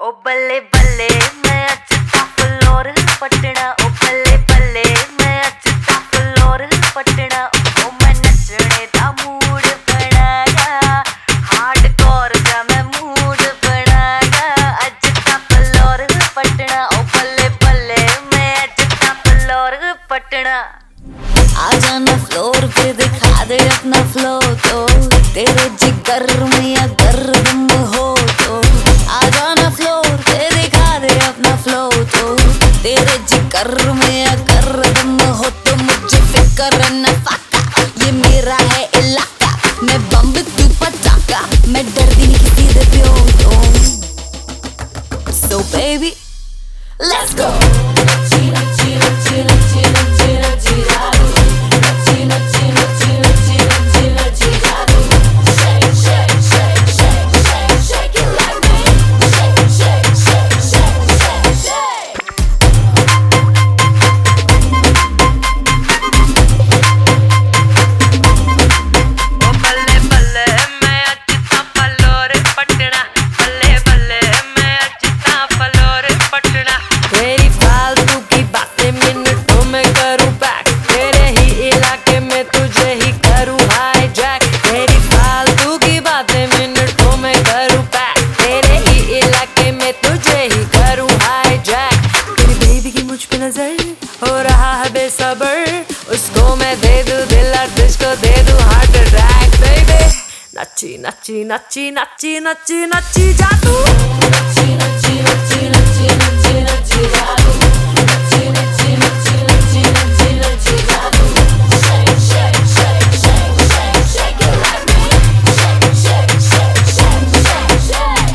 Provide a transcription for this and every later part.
ओ बल्ले बल्ले मैं अचता फ्लोर पटना। ओ बल्ले बल्ले मैं अचता फ्लोर पटना। ओ मैं नचने दा मूड बनाया, हार्डकोर दा मैं मूड बनाया। अचता फ्लोर पटना। ओ बल्ले बल्ले मैं अचता फ्लोर पटना। आ जाना फ्लोर पे दिखा दे अपना फ्लो, तो तेरे जिगर में अगर दम हो तो आ जाना फ्लोर पे दिखा दे अपना फ्लो, तो तेरे जिगर में अगर दम हो तो मुझे फिक्र न फाका, ये मेरा है इलाका, मैं बम तू पटाखा, मैं डरती नहीं किसी से प्यो तो। So baby let's go। हो रहा है बेसबर, उसको मैं दे दूं दिल और तुझको दे दूं हार्ट अटैक बेबी। नच्ची नच्ची नच्ची नच्ची नच्ची नच्ची जा तू, नच्ची नच्ची नच्ची नच्ची नच्ची नच्ची जा तू, नच्ची नच्ची नच्ची नच्ची नच्ची नच्ची जा तू। Shake shake shake shake shake shake it like me, shake shake shake shake shake shake।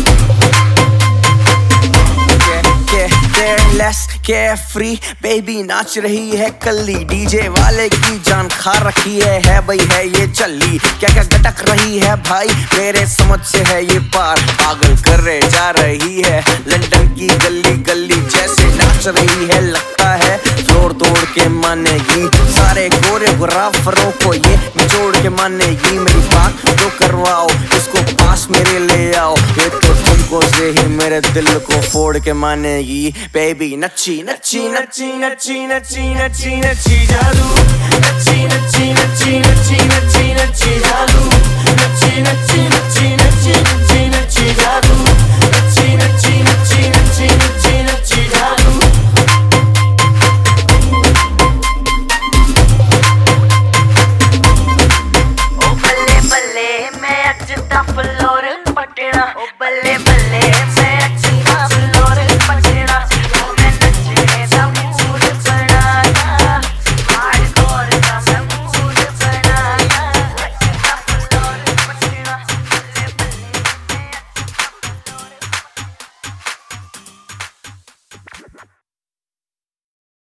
Careless, carefree, baby नाच रही है कल्ली, डीजे वाले की जान खा रखी है भाई है ये चल्ली। क्या क्या गटक रही है भाई मेरे समझ से है ये पार, पागल करे जा रही है लंदन की गली गली, जैसे नाच रही है लगता है फ्लोर तोड़ के मानेगी, सारे कोरियोग्राफरों को ये निचोड़ के मानेगी। मेरी बात तो करवाओ, इसको पास मेरे ले आओ, ये तो तुमको से ही मेरे दिल को फोड़ के मानेगी। बेबी नच्ची नच्ची नच्ची नच्ची नच्ची नच्ची नच्ची जादू, नच्ची नच्ची नच्ची नच्ची नच्ची नच्ची जादू, नच्ची नच्ची नच्ची नच्ची नच्ची नच्ची जादू।